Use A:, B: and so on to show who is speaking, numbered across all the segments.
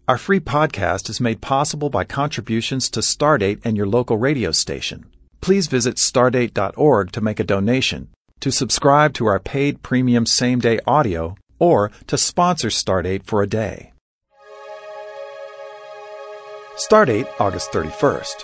A: Our free podcast is made possible by contributions to Stardate and your local radio station. Please visit stardate.org to make a donation, to subscribe to our paid premium same-day audio, or to sponsor Stardate for a day. Stardate, August 31st.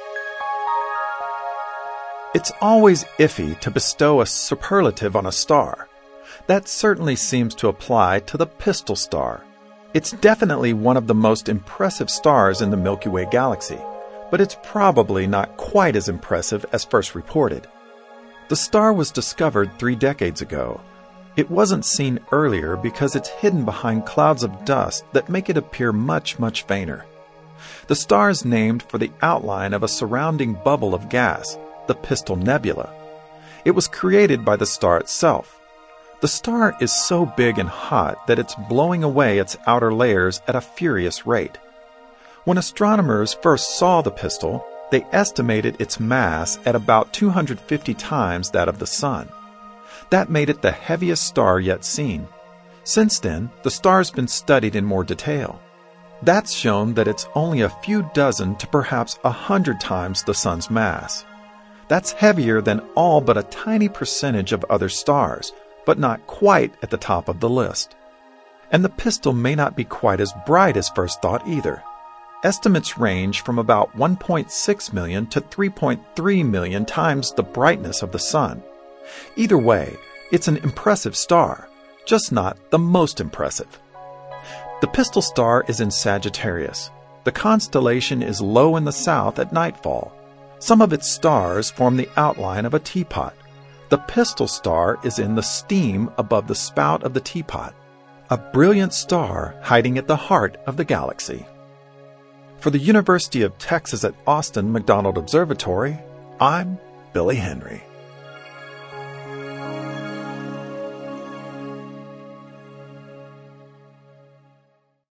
A: It's always iffy to bestow a superlative on a star. That certainly seems to apply to the Pistol Star. It's definitely one of the most impressive stars in the Milky Way galaxy, but it's probably not quite as impressive as first reported. The star was discovered 3 decades ago. It wasn't seen earlier because it's hidden behind clouds of dust that make it appear much, much fainter. The star is named for the outline of a surrounding bubble of gas, the Pistol Nebula. It was created by the star itself. The star is so big and hot that it's blowing away its outer layers at a furious rate. When astronomers first saw the Pistol, they estimated its mass at about 250 times that of the Sun. That made it the heaviest star yet seen. Since then, the star's been studied in more detail. That's shown that it's only a few dozen to perhaps 100 times the Sun's mass. That's heavier than all but a tiny percentage of other stars, but not quite at the top of the list. And the Pistol may not be quite as bright as first thought either. Estimates range from about 1.6 million to 3.3 million times the brightness of the Sun. Either way, it's an impressive star, just not the most impressive. The Pistol Star is in Sagittarius. The constellation is low in the south at nightfall. Some of its stars form the outline of a teapot. The Pistol Star is in the steam above the spout of the teapot, a brilliant star hiding at the heart of the galaxy. For the University of Texas at Austin McDonald Observatory, I'm Billy Henry.